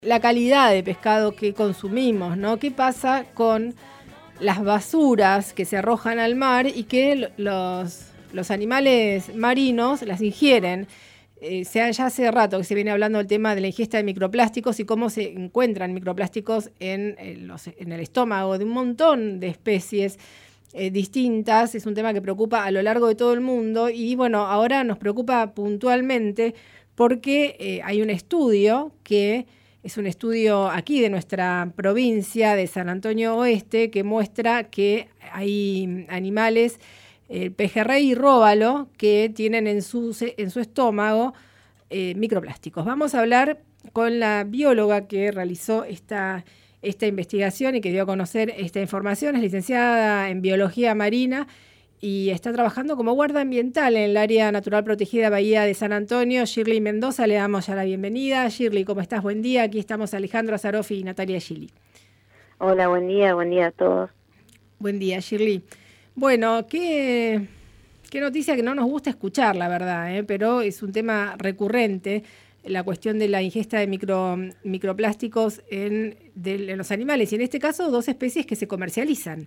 la calidad de pescado que consumimos, ¿no? ¿Qué pasa con las basuras que se arrojan al mar y que los animales marinos las ingieren? Ya hace rato que se viene hablando del tema de la ingesta de microplásticos y cómo se encuentran microplásticos en el estómago de un montón de especies distintas. Es un tema que preocupa a lo largo de todo el mundo y bueno, ahora nos preocupa puntualmente porque hay un estudio que es un estudio aquí de nuestra provincia de San Antonio Oeste que muestra que hay animales, el pejerrey y róbalo, que tienen en su estómago microplásticos. Vamos a hablar con la bióloga que realizó esta investigación y que dio a conocer esta información. Es licenciada en Biología Marina y está trabajando como guarda ambiental en el área natural protegida Bahía de San Antonio. Shirley Mendoza, le damos ya la bienvenida. Shirley, ¿cómo estás? Buen día. Aquí estamos Alejandro Azarofi y Natalia Gili. Hola, buen día a todos. Buen día, Shirley. Bueno, qué noticia que no nos gusta escuchar, la verdad, pero es un tema recurrente, la cuestión de la ingesta de microplásticos en los animales, y en este caso 2 especies que se comercializan.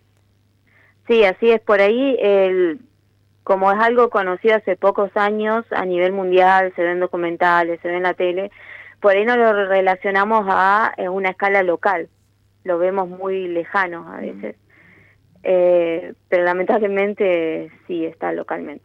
Sí, así es. Por ahí, como es algo conocido hace pocos años a nivel mundial, se ven documentales, se ve en la tele, por ahí no lo relacionamos a una escala local, lo vemos muy lejano a veces, pero lamentablemente sí está localmente.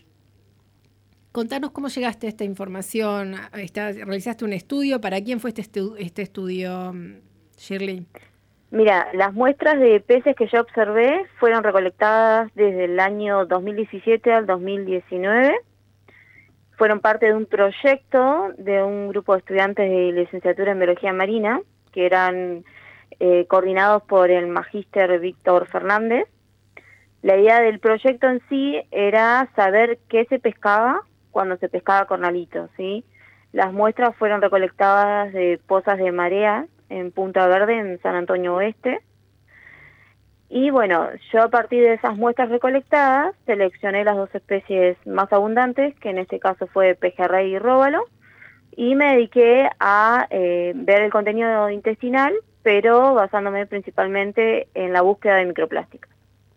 Contanos cómo llegaste a esta información. ¿Realizaste un estudio? ¿Para quién fue este estudio, Shirley? Mira, las muestras de peces que yo observé fueron recolectadas desde el año 2017 al 2019. Fueron parte de un proyecto de un grupo de estudiantes de licenciatura en Biología Marina, que eran coordinados por el magíster Víctor Fernández. La idea del proyecto en sí era saber qué se pescaba cuando se pescaba cornalito, ¿sí? Las muestras fueron recolectadas de pozas de marea en Punta Verde, en San Antonio Oeste. Y bueno, yo a partir de esas muestras recolectadas seleccioné las 2 especies más abundantes, que en este caso fue pejerrey y róbalo, y me dediqué a ver el contenido intestinal, pero basándome principalmente en la búsqueda de microplásticos.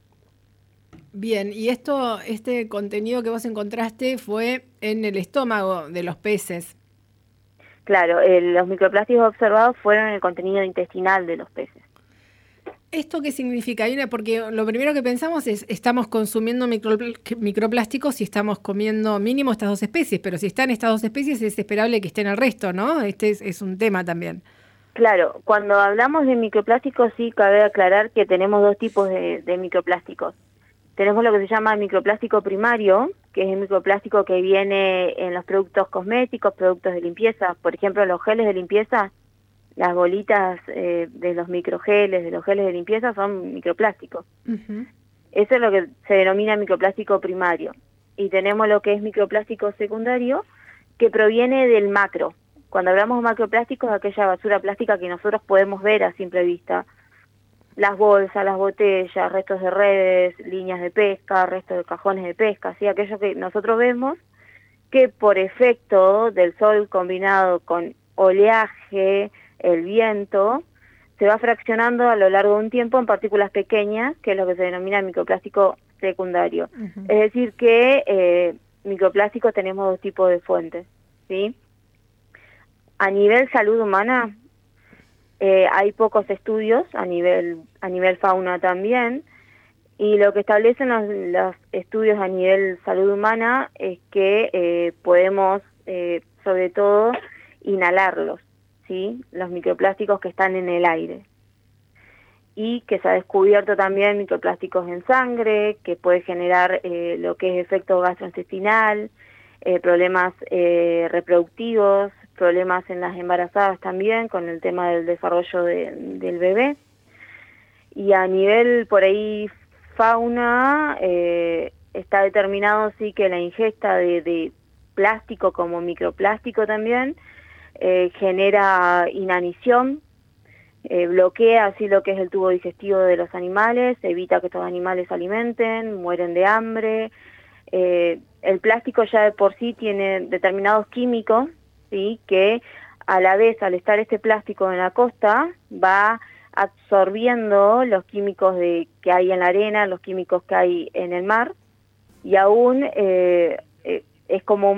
Bien, y este contenido que vos encontraste fue en el estómago de los peces. Claro, los microplásticos observados fueron en el contenido intestinal de los peces. ¿Esto qué significa? Porque lo primero que pensamos es, estamos consumiendo microplásticos y estamos comiendo mínimo estas 2 especies, pero si están estas 2 especies es esperable que estén el resto, ¿no? Este es un tema también. Claro, cuando hablamos de microplásticos sí cabe aclarar que tenemos 2 tipos de microplásticos. Tenemos lo que se llama microplástico primario, que es el microplástico que viene en los productos cosméticos, productos de limpieza. Por ejemplo, los geles de limpieza, las bolitas de los microgeles, de los geles de limpieza son microplásticos. Uh-huh. Eso es lo que se denomina microplástico primario. Y tenemos lo que es microplástico secundario, que proviene del macro. Cuando hablamos de macroplásticos, aquella basura plástica que nosotros podemos ver a simple vista. Las bolsas, las botellas, restos de redes, líneas de pesca, restos de cajones de pesca, ¿sí? Aquello que nosotros vemos que por efecto del sol combinado con oleaje, el viento, se va fraccionando a lo largo de un tiempo en partículas pequeñas, que es lo que se denomina microplástico secundario. Uh-huh. Es decir que microplásticos tenemos 2 tipos de fuentes, ¿sí? A nivel salud humana, hay pocos estudios, a nivel fauna también, y lo que establecen los estudios a nivel salud humana es que podemos, sobre todo, inhalarlos, ¿sí? Los microplásticos que están en el aire. Y que se ha descubierto también microplásticos en sangre, que puede generar lo que es efecto gastrointestinal, problemas reproductivos, problemas en las embarazadas también, con el tema del desarrollo del bebé. Y a nivel, por ahí, fauna, está determinado sí que la ingesta de plástico como microplástico también genera inanición, bloquea así lo que es el tubo digestivo de los animales, evita que estos animales se alimenten, mueren de hambre. El plástico ya de por sí tiene determinados químicos, ¿sí?, que a la vez, al estar este plástico en la costa, va absorbiendo los químicos que hay en la arena, los químicos que hay en el mar, y aún es como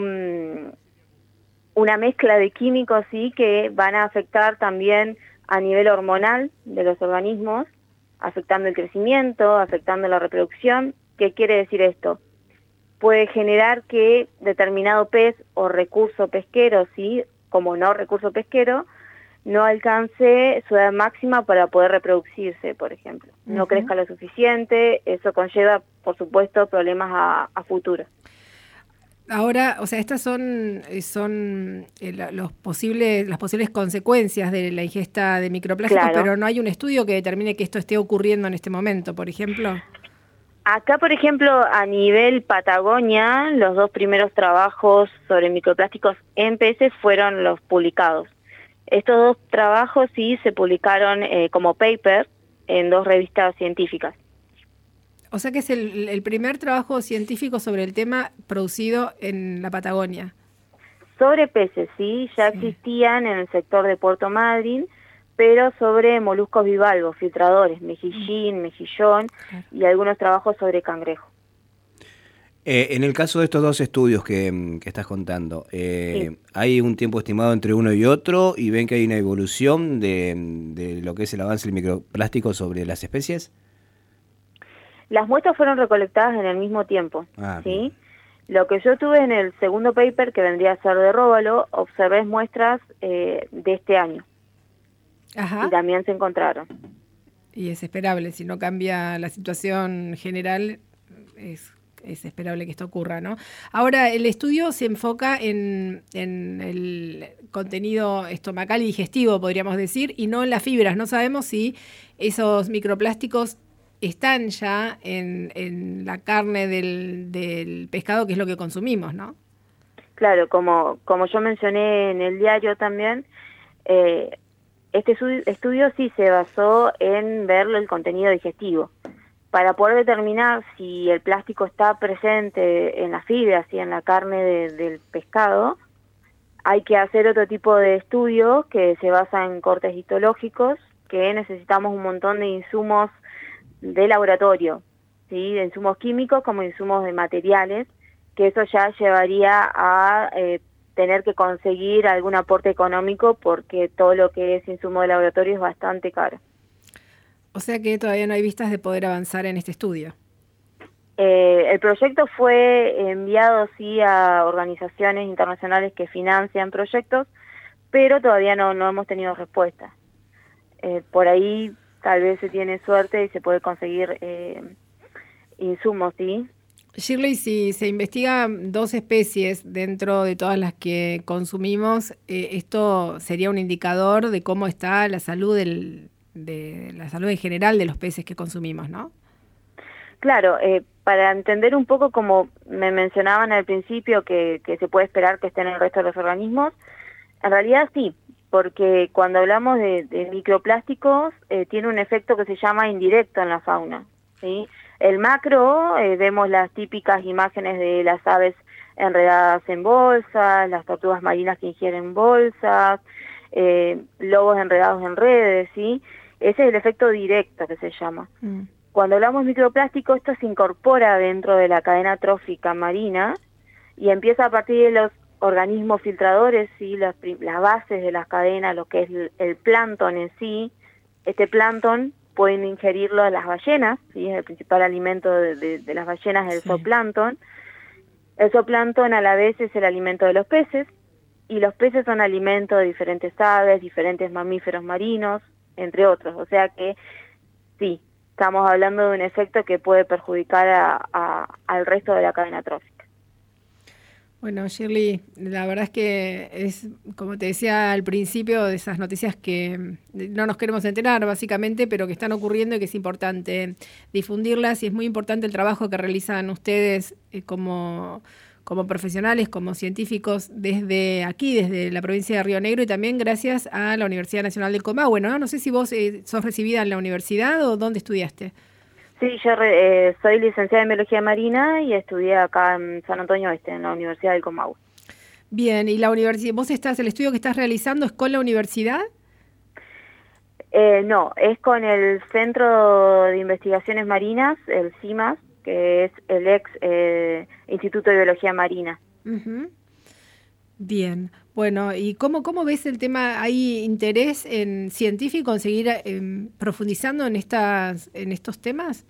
una mezcla de químicos, sí, que van a afectar también a nivel hormonal de los organismos, afectando el crecimiento, afectando la reproducción. ¿Qué quiere decir esto? Puede generar que determinado pez o recurso pesquero, sí, como no recurso pesquero, no alcance su edad máxima para poder reproducirse, por ejemplo. No crezca lo suficiente, eso conlleva, por supuesto, problemas a futuro. Ahora, o sea, estas son las posibles consecuencias de la ingesta de microplásticos, Claro. pero no hay un estudio que determine que esto esté ocurriendo en este momento, por ejemplo. Acá, por ejemplo, a nivel Patagonia, los 2 primeros trabajos sobre microplásticos en peces fueron los publicados. Estos 2 trabajos sí se publicaron como paper en 2 revistas científicas. O sea que es el primer trabajo científico sobre el tema producido en la Patagonia. Sobre peces, sí, ya existían en el sector de Puerto Madryn, pero sobre moluscos bivalvos, filtradores, mejillín, mejillón, y algunos trabajos sobre cangrejo. En el caso de estos 2 estudios que estás contando, Sí. ¿hay un tiempo estimado entre uno y otro y ven que hay una evolución de lo que es el avance del microplástico sobre las especies? Las muestras fueron recolectadas en el mismo tiempo, ¿sí? Lo que yo tuve en el segundo paper, que vendría a ser de róbalo, observé muestras de este año. Ajá. Y también se encontraron. Y es esperable, si no cambia la situación general, es esperable que esto ocurra, ¿no? Ahora, el estudio se enfoca en el contenido estomacal y digestivo, podríamos decir, y no en las fibras. No sabemos si esos microplásticos están ya en la carne del pescado, que es lo que consumimos, ¿no? Claro, como yo mencioné en el diario también, este estudio sí se basó en ver el contenido digestivo. Para poder determinar si el plástico está presente en las fibras y en la carne del pescado, hay que hacer otro tipo de estudios que se basan en cortes histológicos, que necesitamos un montón de insumos de laboratorio, ¿sí? De insumos químicos como insumos de materiales, que eso ya llevaría a tener que conseguir algún aporte económico, porque todo lo que es insumo de laboratorio es bastante caro. O sea que todavía no hay vistas de poder avanzar en este estudio. El proyecto fue enviado, sí, a organizaciones internacionales que financian proyectos, pero todavía no hemos tenido respuesta. Por ahí tal vez se tiene suerte y se puede conseguir insumos, ¿sí? Shirley, si se investigan 2 especies dentro de todas las que consumimos, esto sería un indicador de cómo está la salud de la salud en general de los peces que consumimos, ¿no? Claro, para entender un poco, como me mencionaban al principio, que se puede esperar que estén en el resto de los organismos, en realidad sí, porque cuando hablamos de microplásticos, tiene un efecto que se llama indirecto en la fauna, ¿sí? El macro, vemos las típicas imágenes de las aves enredadas en bolsas, las tortugas marinas que ingieren bolsas, lobos enredados en redes, ¿sí? Ese es el efecto directo que se llama. Cuando hablamos de microplástico, esto se incorpora dentro de la cadena trófica marina y empieza a partir de los organismos filtradores, ¿sí? Las bases de la cadena, lo que es el plancton en sí. Este plancton pueden ingerirlo las ballenas, ¿sí? Es el principal alimento de las ballenas, el zooplancton. El zooplancton a la vez es el alimento de los peces, y los peces son alimento de diferentes aves, diferentes mamíferos marinos, entre otros. O sea que sí, estamos hablando de un efecto que puede perjudicar al resto de la cadena trófica. Bueno, Shirley, la verdad es que es, como te decía al principio, de esas noticias que no nos queremos enterar, básicamente, pero que están ocurriendo y que es importante difundirlas, y es muy importante el trabajo que realizan ustedes como profesionales, como científicos, desde aquí, desde la provincia de Río Negro, y también gracias a la Universidad Nacional del Comahue, ¿no? No sé si vos sos recibida en la universidad o dónde estudiaste. Sí, yo soy licenciada en Biología Marina y estudié acá en San Antonio Oeste, en la Universidad del Comahue. Bien, ¿y la universidad, el estudio que estás realizando es con la universidad? No, es con el Centro de Investigaciones Marinas, el CIMAS, que es el ex Instituto de Biología Marina. Uh-huh. Bien, bueno, ¿y cómo ves el tema? ¿Hay interés en científico en seguir profundizando en estos temas?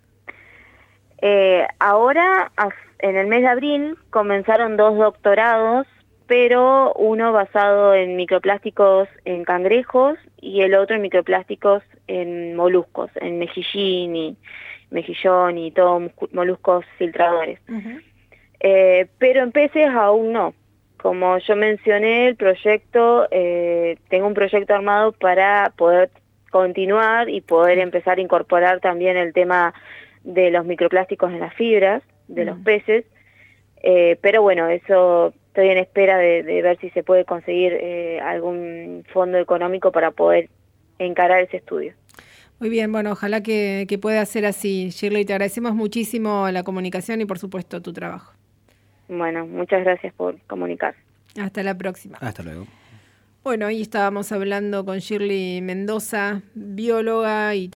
Ahora, en el mes de abril, comenzaron 2 doctorados, pero uno basado en microplásticos en cangrejos y el otro en microplásticos en moluscos, en mejillón y todos moluscos filtradores. Uh-huh. Pero en peces aún no. Como yo mencioné, el proyecto, tengo un proyecto armado para poder continuar y poder empezar a incorporar también el tema de los microplásticos en las fibras de los peces, pero bueno, eso estoy en espera de ver si se puede conseguir algún fondo económico para poder encarar ese estudio. Muy bien, bueno, ojalá que pueda ser así. Shirley, te agradecemos muchísimo la comunicación y por supuesto tu trabajo. Bueno, muchas gracias por comunicar. Hasta la próxima. Hasta luego. Bueno, ahí estábamos hablando con Shirley Mendoza, bióloga y